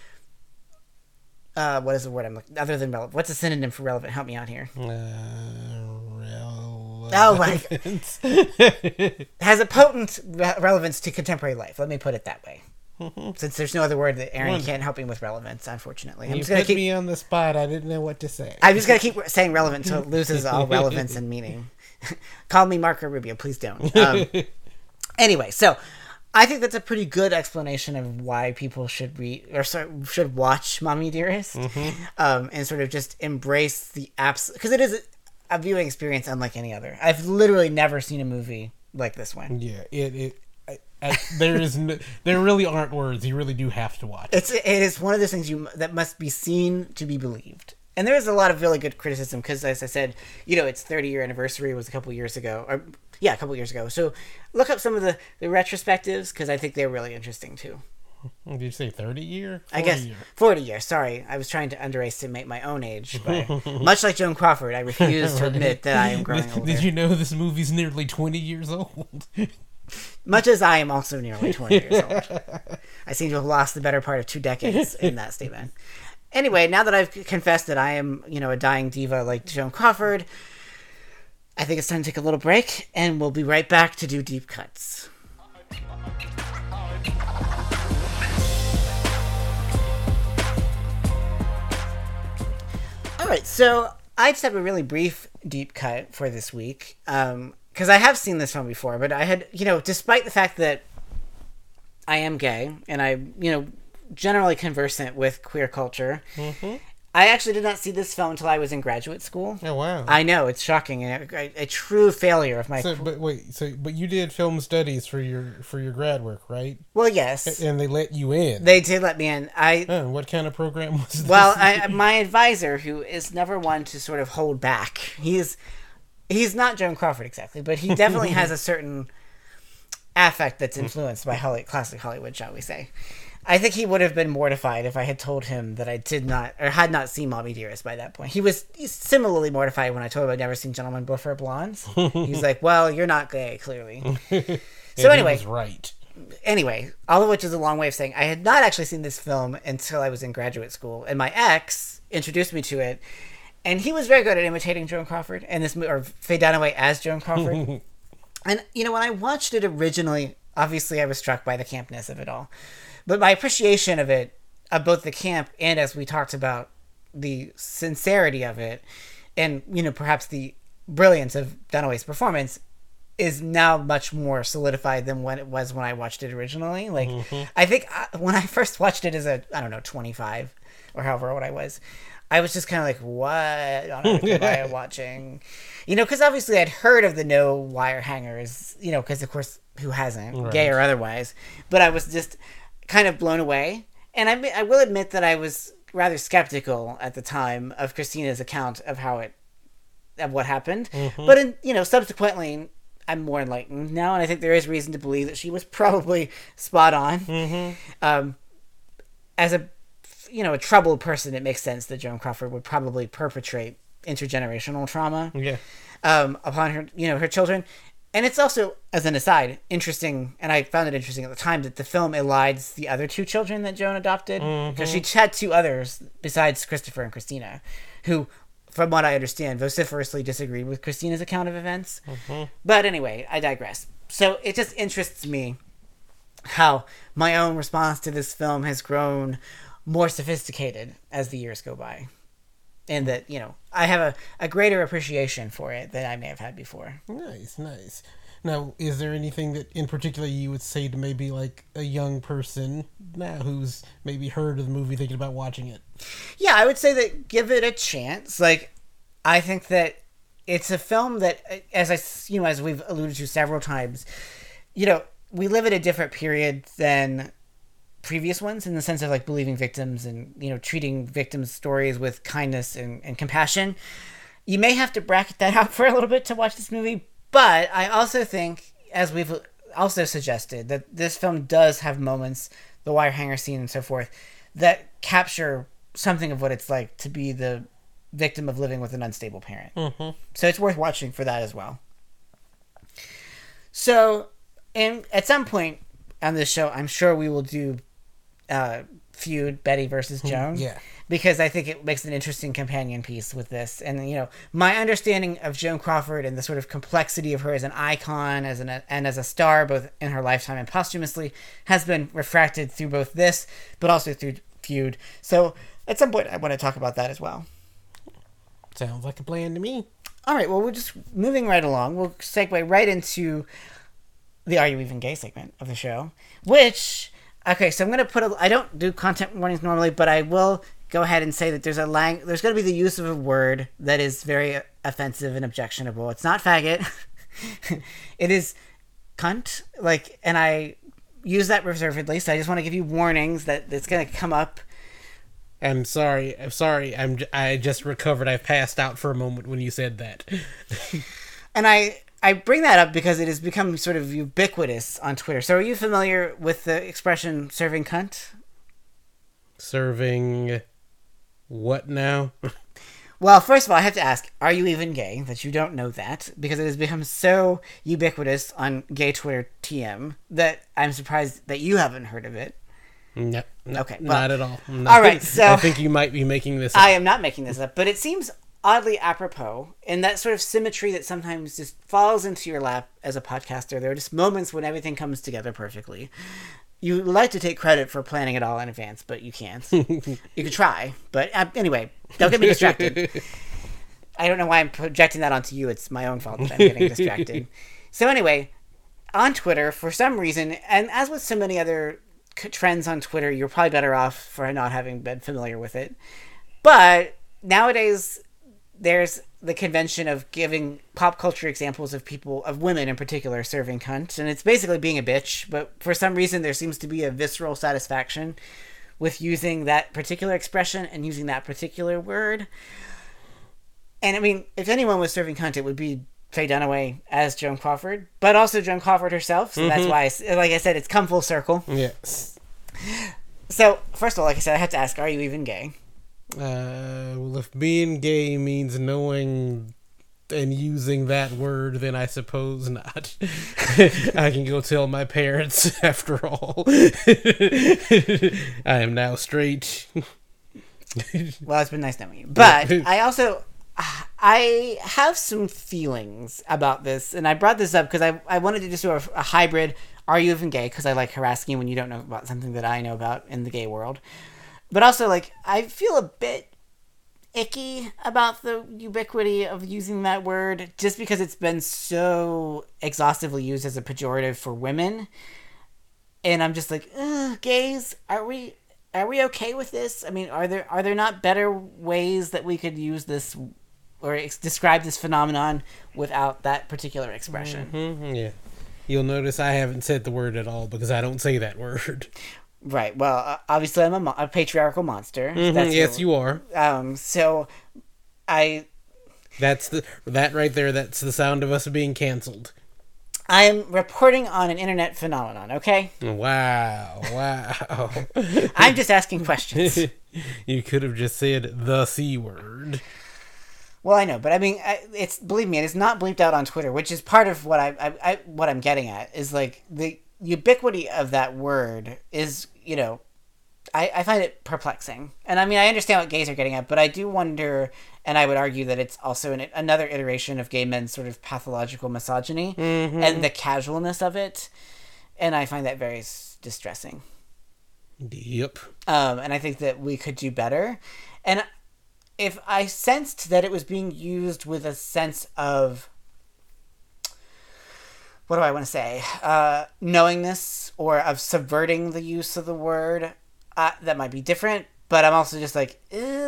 What is the word I'm looking? Other than relevant, what's a synonym for relevant? Help me out here. Oh my! Has a potent relevance to contemporary life. Let me put it that way. Since there's no other word that Aaron can't help me with relevance, unfortunately. I'm just gonna keep me on the spot. I didn't know what to say. I'm just gonna keep saying relevant until it loses all relevance and meaning. Call me Marco Rubio, please don't. Anyway, so I think that's a pretty good explanation of why people should should watch Mommy Dearest, and sort of just embrace the apps, because it is a viewing experience unlike any other. I've literally never seen a movie like this one. Yeah, there really aren't words. You really do have to watch. It is one of those things that must be seen to be believed. And there is a lot of really good criticism because, as I said, its 30-year anniversary was a couple years ago. A couple years ago. So look up some of the retrospectives because I think they're really interesting too. Did you say 30 year? I guess 40 years. Sorry, I was trying to underestimate my own age. But much like Joan Crawford, I refuse to admit that I am growing older. Did you know this movie's nearly 20 years old? Much as I am also nearly 20 years old. I seem to have lost the better part of 2 decades in that statement. Anyway, now that I've confessed that I am, a dying diva like Joan Crawford, I think it's time to take a little break, and we'll be right back to do Deep Cuts. All right, so I just have a really brief deep cut for this week, because I have seen this film before, but I had, despite the fact that I am gay, and I, generally conversant with queer culture, I actually did not see this film until I was in graduate school. Oh, wow. I know, it's shocking, and a true failure of my... But you did film studies for your grad work, right? Well, yes. And they let you in. They did let me in. What kind of program was this? Well, my advisor, who is never one to sort of hold back, he's not Joan Crawford exactly, but he definitely has a certain affect that's influenced by classic Hollywood, shall we say. I think he would have been mortified if I had told him that I did not, or had not seen Mommy Dearest by that point. He's similarly mortified when I told him I'd never seen Gentlemen Prefer Blondes. He's like, well, you're not gay, clearly. So anyway. He was right. Anyway, all of which is a long way of saying I had not actually seen this film until I was in graduate school, and my ex introduced me to it, and he was very good at imitating Joan Crawford, and or Faye Dunaway as Joan Crawford. And, when I watched it originally, obviously I was struck by the campness of it all. But my appreciation of it, of both the camp and, as we talked about, the sincerity of it, and, perhaps the brilliance of Dunaway's performance, is now much more solidified than what it was when I watched it originally. I think when I first watched it as 25 or however old I was, I was just kind of like, what on earth am I watching? Because obviously I'd heard of the no wire hangers, because of course, who hasn't, Right. gay or otherwise. But I was just kind of blown away. And I will admit that I was rather skeptical at the time of Christina's account of what happened. But subsequently, I'm more enlightened now, and I think there is reason to believe that she was probably spot on. As a troubled person, it makes sense that Joan Crawford would probably perpetrate intergenerational trauma upon her children. And it's also, as an aside, interesting, and I found it interesting at the time, that the film elides the other two children that Joan adopted, because she had two others besides Christopher and Christina, who, from what I understand, vociferously disagreed with Christina's account of events. But anyway, I digress. So it just interests me how my own response to this film has grown more sophisticated as the years go by. And that, I have a greater appreciation for it than I may have had before. Nice. Now, is there anything that in particular you would say to maybe like a young person now who's maybe heard of the movie thinking about watching it? Yeah, I would say that give it a chance. Like, I think that it's a film that, as we've alluded to several times, we live at a different period than previous ones in the sense of like believing victims and treating victims' stories with kindness and compassion. You may have to bracket that out for a little bit to watch this movie, but I also think, as we've also suggested, that this film does have moments, the wire hanger scene and so forth, that capture something of what it's like to be the victim of living with an unstable parent. So it's worth watching for that as well. So, and at some point on this show, I'm sure we will do feud Betty versus Joan. Yeah. Because I think it makes an interesting companion piece with this. And, my understanding of Joan Crawford and the sort of complexity of her as an icon, and as a star, both in her lifetime and posthumously, has been refracted through both this, but also through feud. So at some point I want to talk about that as well. Sounds like a plan to me. All right, well, we're just moving right along. We'll segue right into the Are You Even Gay segment of the show, which... Okay, so I'm going to I don't do content warnings normally, but I will go ahead and say that there's going to be the use of a word that is very offensive and objectionable. It's not faggot. It is cunt. And I use that reservedly, so I just want to give you warnings that it's going to come up. I'm sorry. I just recovered. I passed out for a moment when you said that. And I bring that up because it has become sort of ubiquitous on Twitter. So are you familiar with the expression serving cunt? Serving what now? Well, first of all, I have to ask, are you even gay? That you don't know that, because it has become so ubiquitous on gay Twitter TM that I'm surprised that you haven't heard of it. No, Okay, well, not at all. all right, so I think you might be making this up. I am not making this up, but it seems oddly apropos in that sort of symmetry that sometimes just falls into your lap as a podcaster. There are just moments when everything comes together perfectly. You like to take credit for planning it all in advance, but you can't. You could try, but anyway, don't get me distracted. I don't know why I'm projecting that onto you. It's my own fault that I'm getting distracted. So anyway, on Twitter, for some reason, and as with so many other trends on Twitter, you're probably better off for not having been familiar with it. But nowadays, there's the convention of giving pop culture examples of women in particular serving cunt, and it's basically being a bitch, but for some reason there seems to be a visceral satisfaction with using that particular expression and using that particular word. And I mean, if anyone was serving cunt, it would be Faye Dunaway as Joan Crawford, but also Joan Crawford herself, so that's why, like I said, it's come full circle. Yes. So, first of all, like I said, I have to ask, are you even gay? Well, if being gay means knowing and using that word, then I suppose not. I can go tell my parents, after all. I am now straight. Well, it's been nice knowing you. But I have some feelings about this, and I brought this up because I wanted to just do a hybrid, are you even gay? Because I like harassing you when you don't know about something that I know about in the gay world. But also, I feel a bit icky about the ubiquity of using that word just because it's been so exhaustively used as a pejorative for women. And I'm just like, gays, are we are we okay with this? I mean, are there not better ways that we could use this or describe this phenomenon without that particular expression? Mm-hmm, yeah. You'll notice I haven't said the word at all because I don't say that word. Right. Well, obviously I'm a patriarchal monster. Mm-hmm, yes, you are. So I... That right there, that's the sound of us being canceled. I'm reporting on an internet phenomenon, okay? Wow. I'm just asking questions. You could have just said the C word. Well, I know, but I mean, believe me, it is not bleeped out on Twitter, which is part of what what I'm getting at, is like the ubiquity of that word is, I find it perplexing. And I mean, I understand what gays are getting at, but I do wonder, and I would argue that it's also another iteration of gay men's sort of pathological misogyny and the casualness of it. And I find that very distressing. Yep. And I think that we could do better. And if I sensed that it was being used with a sense of, what do I want to say, knowingness or of subverting the use of the word, that might be different. But I'm also just like,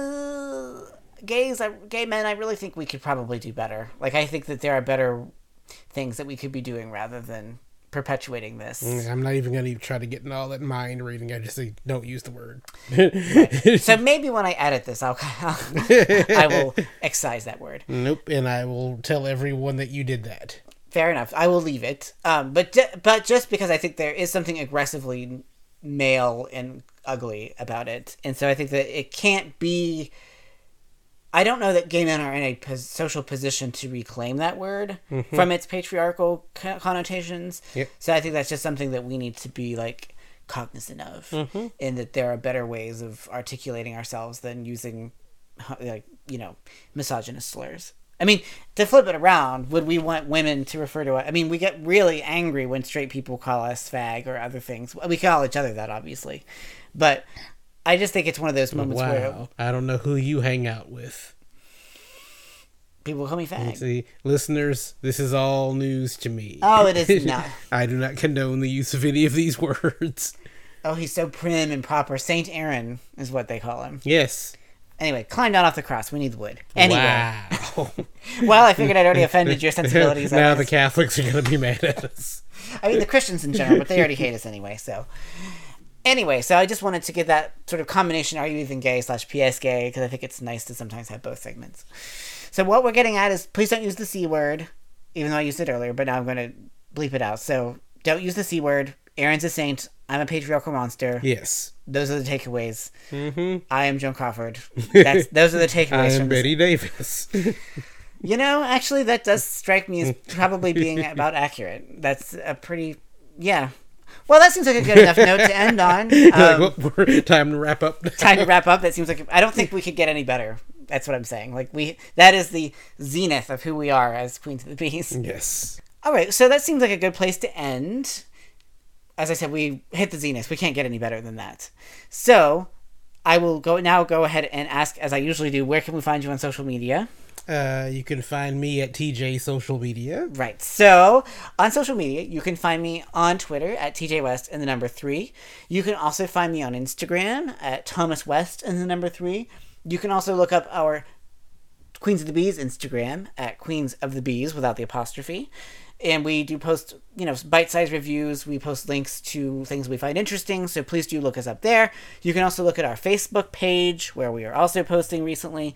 gay men, I really think we could probably do better. Like, I think that there are better things that we could be doing rather than perpetuating this. I'm not even going to try to get into all that mind reading. I just say, don't use the word. Right. So maybe when I edit this, I will excise that word. Nope, and I will tell everyone that you did that. Fair enough. I will leave it. But just because I think there is something aggressively male and ugly about it. And so I think that it can't be... I don't know that gay men are in a social position to reclaim that word from its patriarchal connotations. Yep. So I think that's just something that we need to be like cognizant of, and that there are better ways of articulating ourselves than using, misogynist slurs. I mean, to flip it around, would we want women to refer to us? I mean, we get really angry when straight people call us fag or other things. We call each other that, obviously, but I just think it's one of those moments where... I don't know who you hang out with. People call me fag. See, listeners, this is all news to me. Oh, it is not. I do not condone the use of any of these words. Oh, he's so prim and proper. Saint Aaron is what they call him. Yes. Anyway, climb down off the cross. We need the wood. Anyway. Wow. Well, I figured I'd already offended your sensibilities. Now the Catholics are going to be mad at us. I mean, the Christians in general, but they already hate us anyway, so... Anyway, so I just wanted to get that sort of combination, are you even gay / PS gay, because I think it's nice to sometimes have both segments. So what we're getting at is, please don't use the C word, even though I used it earlier, but now I'm going to bleep it out. So don't use the C word. Aaron's a saint. I'm a patriarchal monster. Yes. Those are the takeaways. Mm-hmm. I am Joan Crawford. Those are the takeaways. I am Betty Davis. Actually, that does strike me as probably being about accurate. That's a pretty... Yeah. Well, that seems like a good enough note to end on. Time to wrap up. Time to wrap up. That seems like... I don't think we could get any better. That's what I'm saying. That is the zenith of who we are as Queens of the Bees. Yes. All right, so that seems like a good place to end. As I said, we hit the zenith. We can't get any better than that. So, I will go ahead and ask, as I usually do, where can we find you on social media? You can find me at TJ Social Media. Right. So, on social media, you can find me on Twitter at TJ West and the number 3. You can also find me on Instagram at Thomas West and the number 3. You can also look up our Queens of the Bees Instagram at Queens of the Bees without the apostrophe. And we do post, bite-sized reviews. We post links to things we find interesting, so please do look us up there. You can also look at our Facebook page, where we are also posting recently.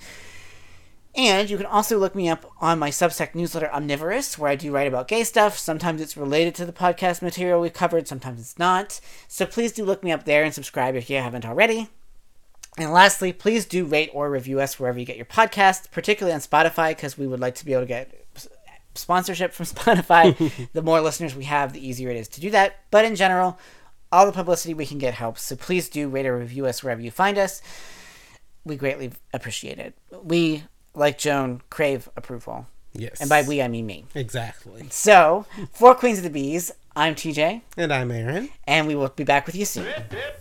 And you can also look me up on my Substack newsletter, Omnivorous, where I do write about gay stuff. Sometimes it's related to the podcast material we've covered, sometimes it's not. So please do look me up there and subscribe if you haven't already. And lastly, please do rate or review us wherever you get your podcasts, particularly on Spotify, because we would like to be able to get sponsorship from Spotify. The more listeners we have, the easier it is to do that. But in general, all the publicity we can get helps. So please do rate or review us wherever you find us. We greatly appreciate it. We, like Joan, crave approval. Yes. And by we, I mean me. Exactly. So, for Queens of the Bees, I'm TJ. And I'm Aaron. And we will be back with you soon.